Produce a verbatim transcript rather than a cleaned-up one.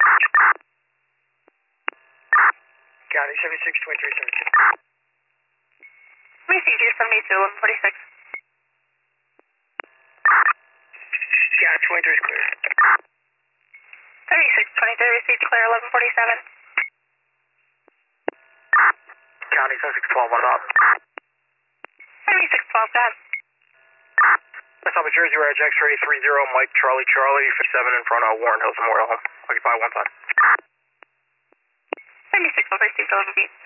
County seventy-six twenty-three seventy-two. Received you seventy-two, eleven forty-six. County twenty-three is clear. thirty-six twenty-three, received clear, eleven forty-seven. County seventy-six twelve, one up. seventy-six twelve, go ahead. West Alpha Jersey, we're at X-ray three zero, Mike Charlie Charlie, fifty-seven in front of Warren Hills Memorial Home. Occupy one five. seventy-six twelve, received eleven feet.